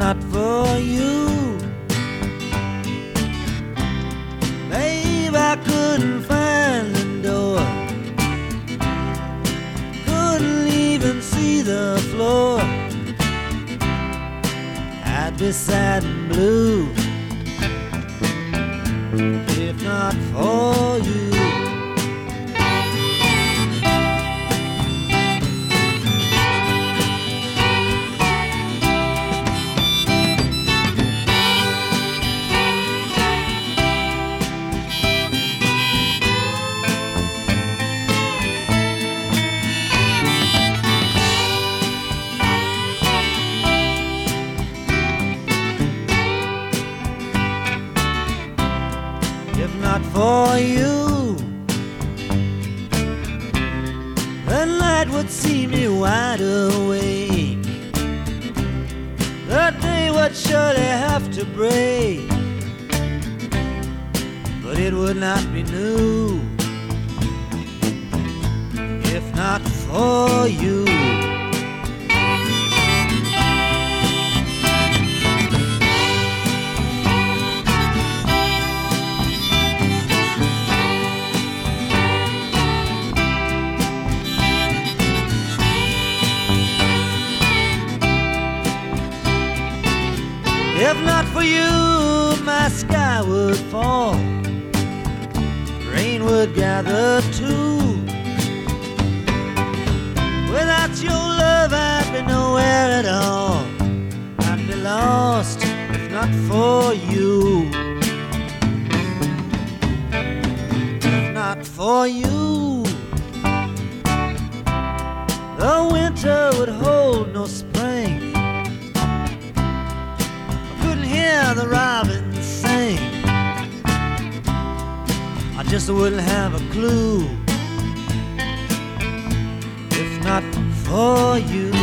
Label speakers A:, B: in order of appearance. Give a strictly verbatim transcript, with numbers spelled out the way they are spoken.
A: not for you. Babe, I couldn't find the door, couldn't even see the floor. I'd be sad and blue if not for you. If not for you, the night would see me wide awake. The day would surely have to break, but it would not be new if not for you. If not for you, my sky would fall, rain would gather too. Without your love, I'd be nowhere at all. I'd be lost if not for you. If not for you, the winter would hold no spring. Hear the robins sing, I just wouldn't have a clue if not for you.